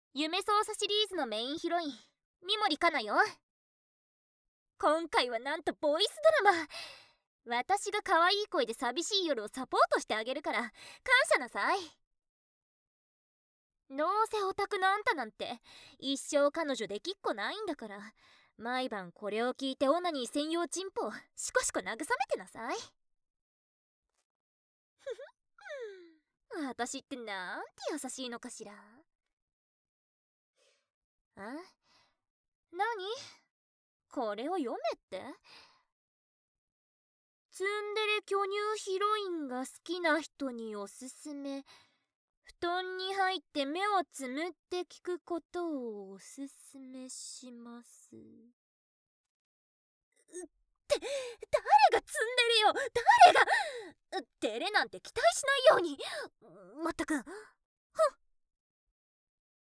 夢捜査シリーズのメインヒロイン三森かなよ。今回はなんとボイスドラマ。私が可愛い声で寂しい夜をサポートしてあげるから感謝なさい。どうせオタクのあんたなんて一生彼女できっこないんだから、毎晩これを聞いてオナニー専用チンポをシコシコ慰めてなさい。私ってなんて優しいのかしら。何これを読めって。ツンデレ巨乳ヒロインが好きな人におすすめ。布団に入って目をつむって聞くことをおすすめします。誰がツンデレよ、誰が。デレなんて期待しないように。まったく。